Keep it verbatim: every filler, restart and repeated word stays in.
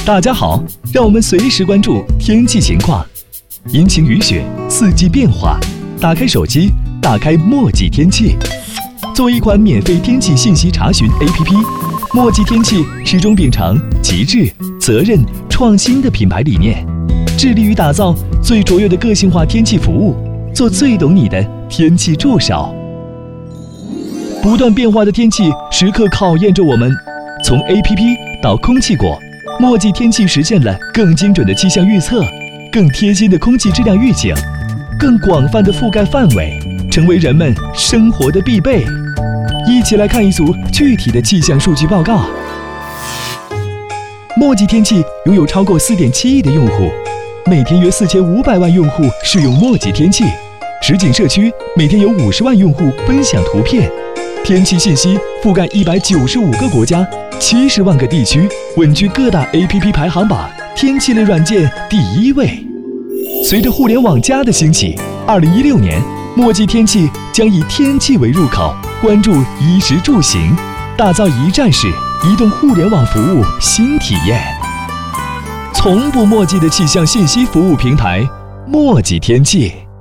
大家好，让我们随时关注天气情况，阴晴雨雪，四季变化。打开手机，打开墨迹天气。作为一款免费天气信息查询 A P P， 墨迹天气始终秉承极致、责任、创新的品牌理念，致力于打造最卓越的个性化天气服务，做最懂你的天气助手。不断变化的天气时刻考验着我们，从 A P P 到空气果，墨迹天气实现了更精准的气象预测，更贴心的空气质量预警，更广泛的覆盖范围，成为人们生活的必备。一起来看一组具体的气象数据报告。墨迹天气拥有超过 四点七亿的用户，每天约四千五百万用户使用墨迹天气，实景社区每天有五十万用户分享图片，天气信息覆盖一百九十五个国家、七十万个地区，稳居各大 A P P 排行榜天气类软件第一位。随着互联网加的兴起，二零一六年，墨迹天气将以天气为入口，关注衣食住行，打造一站式移动互联网服务新体验。从不墨迹的气象信息服务平台，墨迹天气。